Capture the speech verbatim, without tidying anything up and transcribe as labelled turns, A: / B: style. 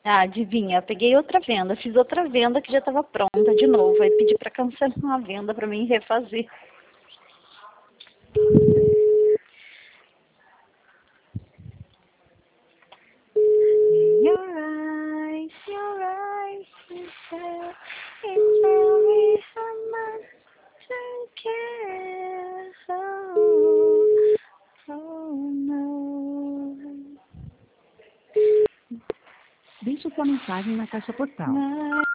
A: Ah, adivinha, eu peguei outra venda, fiz outra venda que já estava pronta de novo. Aí pedi para cancelar uma venda para mim refazer. Your eyes, your eyes, you say it's very hard to care. Oh, oh no.
B: Deixe sua mensagem na caixa postal.
A: My